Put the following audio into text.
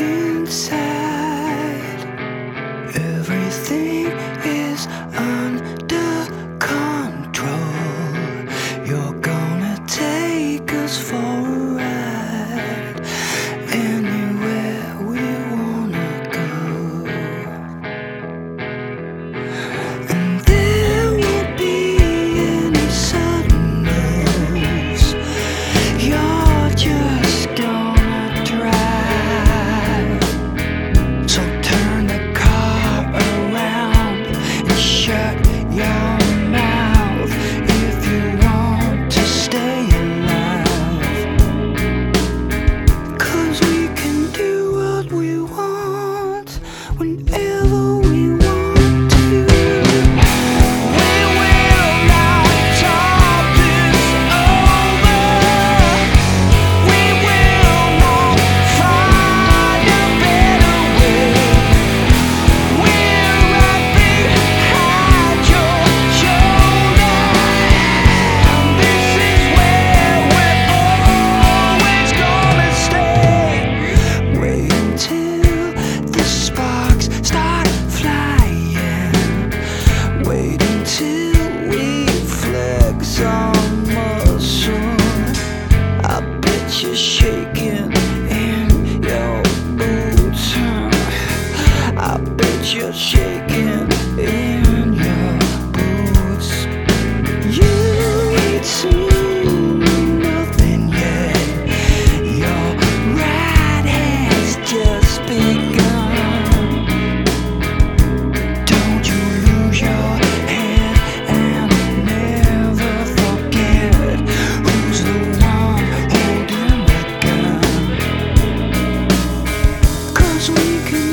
inside. Everything is under control. You're gonna take us for a ride anywhere we wanna go. And there won't be any sudden moves. You're just gonna drive. So turn the car around and shut your mouth if you want to stay alive. 'Cause we can do what we want whenever we want to. We will not talk this over. We will not find a better way. We're right behind your shoulder, and this is where we're always gonna stay. Wait until the sparks start flying. Wait until we flex our muscle. I bet you're shaking in your boots, huh? I bet you're shaking in your boots. You ain't seen nothing yet. Your ride has just begun. Don't you lose your head and never forget who's the one holding the gun. 'Cause we can